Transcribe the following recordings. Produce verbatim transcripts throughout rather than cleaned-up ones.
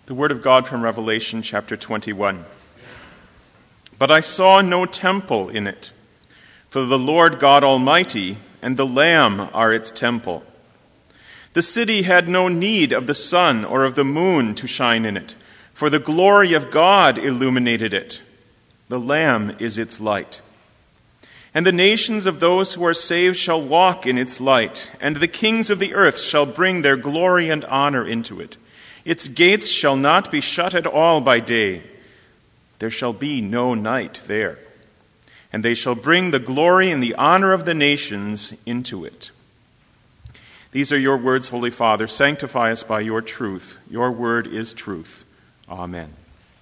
The word of God from Revelation chapter twenty-one. But I saw no temple in it, for the Lord God Almighty and the Lamb are its temple. The city had no need of the sun or of the moon to shine in it, for the glory of God illuminated it. The Lamb is its light. And the nations of those who are saved shall walk in its light, and the kings of the earth shall bring their glory and honor into it. Its gates shall not be shut at all by day. There shall be no night there. And they shall bring the glory and the honor of the nations into it. These are your words, Holy Father. Sanctify us by your truth. Your word is truth. Amen.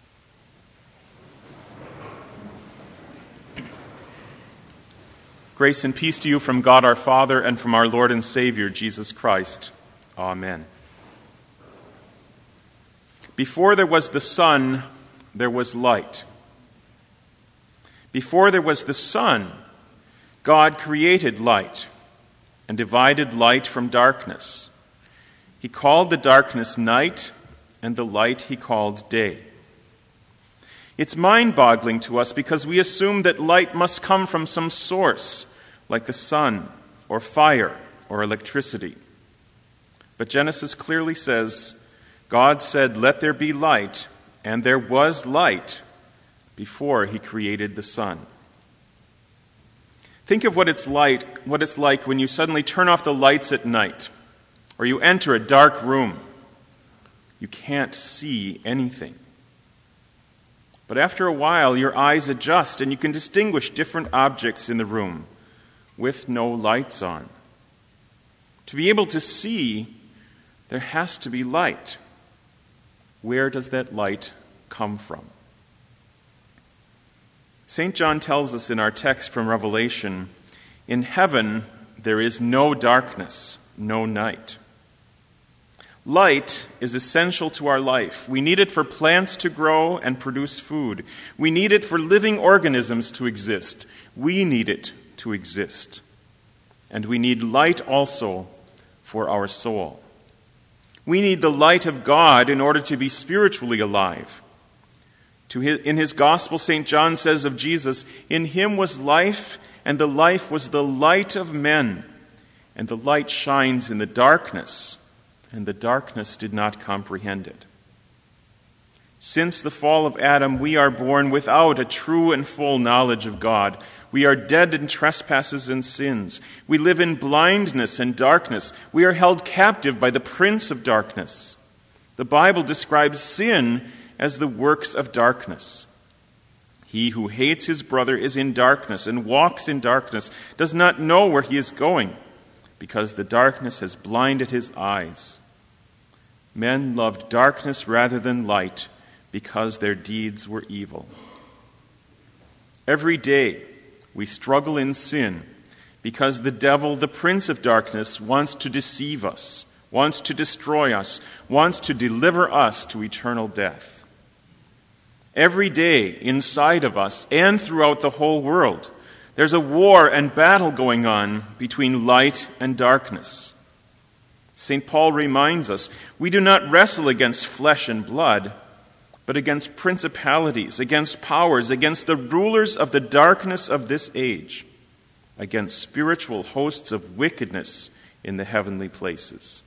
Grace and peace to you from God our Father and from our Lord and Savior, Jesus Christ. Amen. Before there was the sun, there was light. Before there was the sun, God created light and divided light from darkness. He called the darkness night, and the light he called day. It's mind-boggling to us because we assume that light must come from some source, like the sun or fire or electricity. But Genesis clearly says, God said, "Let there be light," and there was light before he created the sun. Think of what it's like, what it's like when you suddenly turn off the lights at night, or you enter a dark room. You can't see anything. But after a while, your eyes adjust and you can distinguish different objects in the room with no lights on. To be able to see, there has to be light. Where does that light come from? Saint John tells us in our text from Revelation, in heaven there is no darkness, no night. Light is essential to our life. We need it for plants to grow and produce food. We need it for living organisms to exist. We need it to exist. And we need light also for our soul. We need the light of God in order to be spiritually alive. To his, in his gospel, Saint John says of Jesus, "In him was life, and the life was the light of men. And the light shines in the darkness, and the darkness did not comprehend it." Since the fall of Adam, we are born without a true and full knowledge of God. We are dead in trespasses and sins. We live in blindness and darkness. We are held captive by the prince of darkness. The Bible describes sin as the works of darkness. He who hates his brother is in darkness and walks in darkness, does not know where he is going, because the darkness has blinded his eyes. Men loved darkness rather than light, because their deeds were evil. Every day we struggle in sin because the devil, the prince of darkness, wants to deceive us, wants to destroy us, wants to deliver us to eternal death. Every day inside of us and throughout the whole world, there's a war and battle going on between light and darkness. Saint Paul reminds us, we do not wrestle against flesh and blood, but against principalities, against powers, against the rulers of the darkness of this age, against spiritual hosts of wickedness in the heavenly places.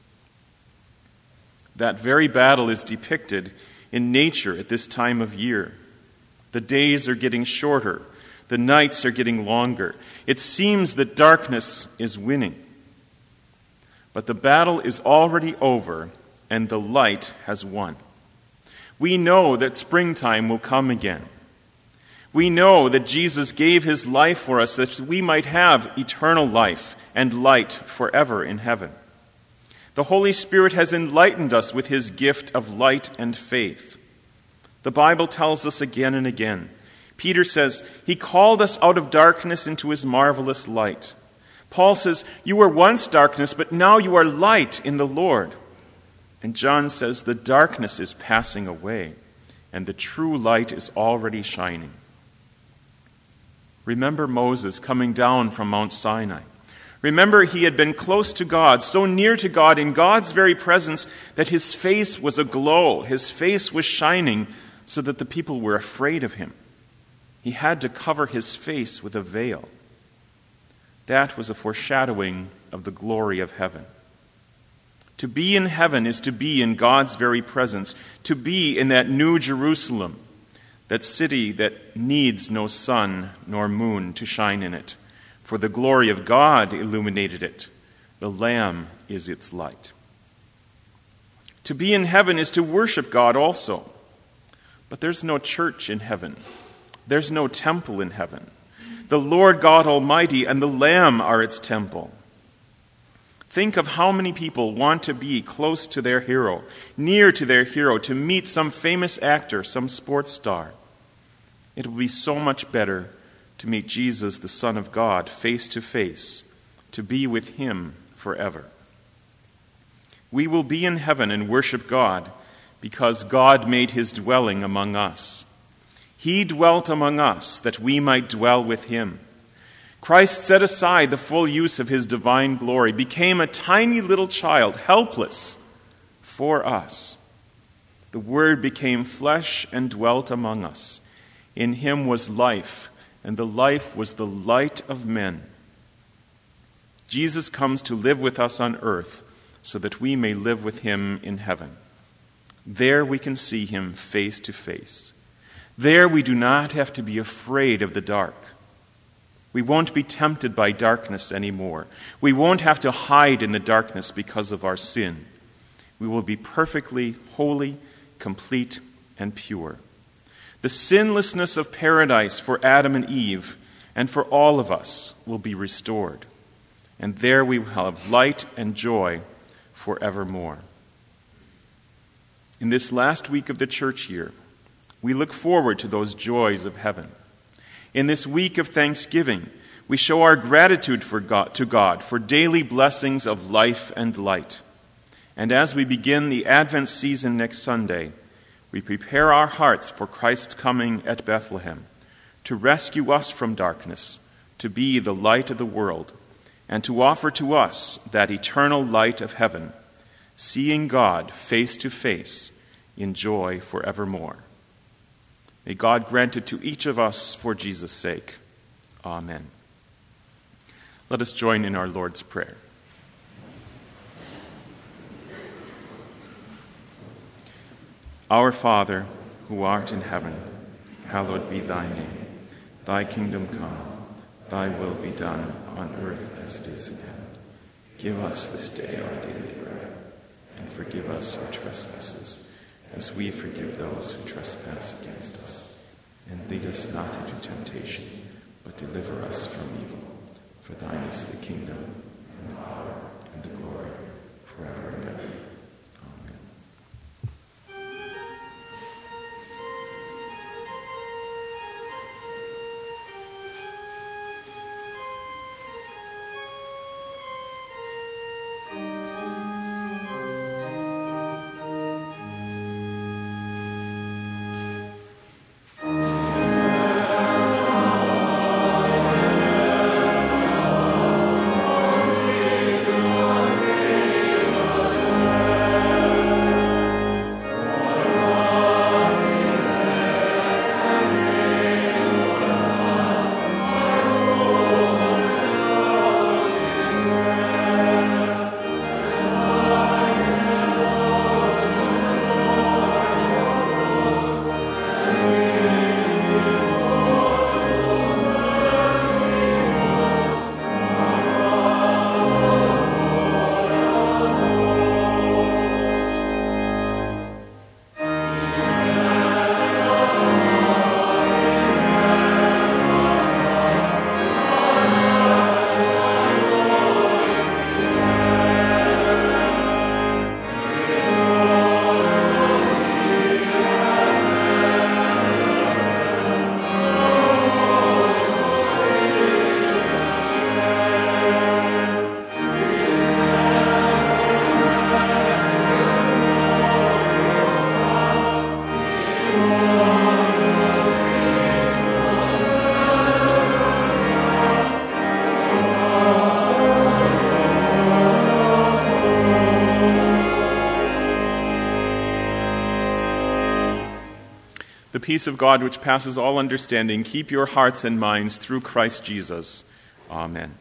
That very battle is depicted in nature at this time of year. The days are getting shorter. The nights are getting longer. It seems that darkness is winning. But the battle is already over, and the light has won. We know that springtime will come again. We know that Jesus gave his life for us that we might have eternal life and light forever in heaven. The Holy Spirit has enlightened us with his gift of light and faith. The Bible tells us again and again. Peter says, he called us out of darkness into his marvelous light. Paul says, you were once darkness, but now you are light in the Lord. And John says, the darkness is passing away, and the true light is already shining. Remember Moses coming down from Mount Sinai. Remember, he had been close to God, so near to God, in God's very presence, that his face was aglow. His face was shining so that the people were afraid of him. He had to cover his face with a veil. That was a foreshadowing of the glory of heaven. To be in heaven is to be in God's very presence, to be in that new Jerusalem, that city that needs no sun nor moon to shine in it. For the glory of God illuminated it. The Lamb is its light. To be in heaven is to worship God also. But there's no church in heaven. There's no temple in heaven. The Lord God Almighty and the Lamb are its temple. Think of how many people want to be close to their hero, near to their hero, to meet some famous actor, some sports star. It would be so much better to meet Jesus, the Son of God, face to face, to be with him forever. We will be in heaven and worship God because God made his dwelling among us. He dwelt among us that we might dwell with him. Christ set aside the full use of his divine glory, became a tiny little child, helpless, for us. The Word became flesh and dwelt among us. In him was life, and the life was the light of men. Jesus comes to live with us on earth so that we may live with him in heaven. There we can see him face to face. There we do not have to be afraid of the dark. We won't be tempted by darkness anymore. We won't have to hide in the darkness because of our sin. We will be perfectly holy, complete, and pure. The sinlessness of paradise for Adam and Eve and for all of us will be restored. And there we will have light and joy forevermore. In this last week of the church year, we look forward to those joys of heaven. In this week of thanksgiving, we show our gratitude for God, to God for daily blessings of life and light. And as we begin the Advent season next Sunday, we prepare our hearts for Christ's coming at Bethlehem, to rescue us from darkness, to be the light of the world, and to offer to us that eternal light of heaven, seeing God face to face in joy forevermore. May God grant it to each of us for Jesus' sake. Amen. Let us join in our Lord's Prayer. Our Father, who art in heaven, hallowed be thy name. Thy kingdom come, thy will be done on earth as it is in heaven. Give us this day our daily bread, and forgive us our trespasses, as we forgive those who trespass against us. And lead us not into temptation, but deliver us from evil. For thine is the kingdom, and the power, and the glory, forever and ever. Amen. Jesus. The peace of God which passes all understanding, keep your hearts and minds through Christ Jesus. Amen.